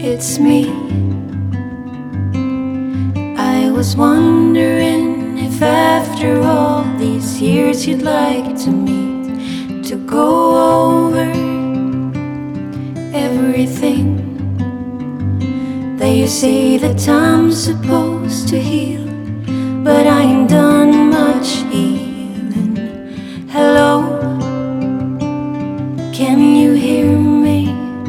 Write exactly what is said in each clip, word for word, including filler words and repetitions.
it's me. I was wondering if after all these years you'd like to meet, to go over everything that you say that time's supposed to heal, but I ain't done much healing. Hello, can you hear me?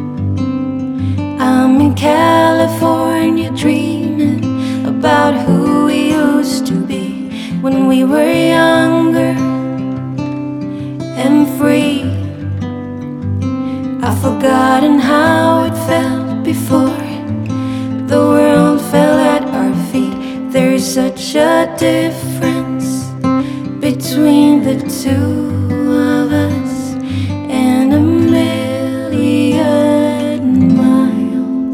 I'm in California dreaming about who we used to be when we were younger and free. I've forgotten how it felt before the world fell at our feet. There's such a difference between the two of us and a million miles.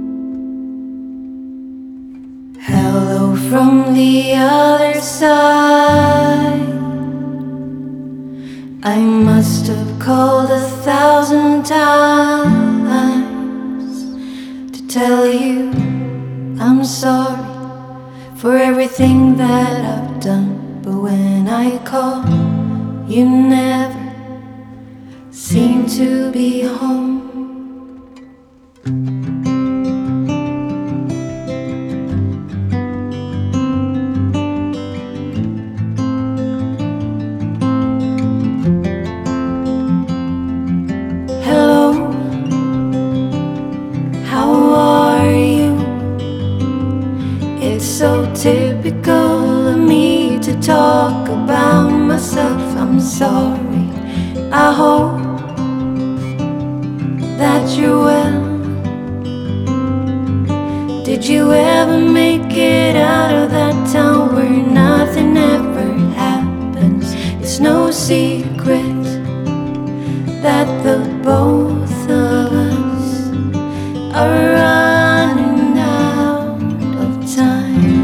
Hello from the other side. I must have called a thousand times to tell you I'm sorry for everything that I've done, but when I call, you never seem to be home. Hello, how are you? It's so typical of me to talk about myself. I'm sorry. I hope that you're well. Did you ever make it out of that town where nothing ever happens? It's no secret that the both of us are running out of time.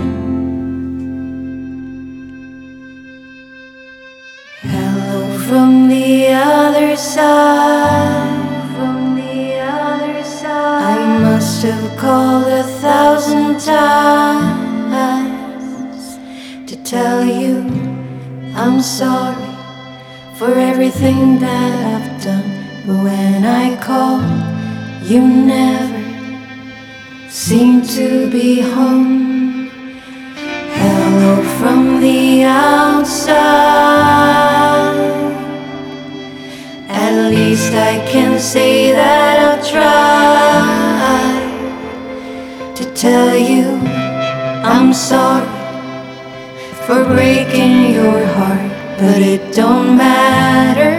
Hello from the other side, from the other side. I must have called a thousand times to tell you I'm sorry for everything that I've done, but when I call, you never seem to be home. Hello from the outside. At least I can say that I've tried to tell you I'm sorry for breaking your heart, but it don't matter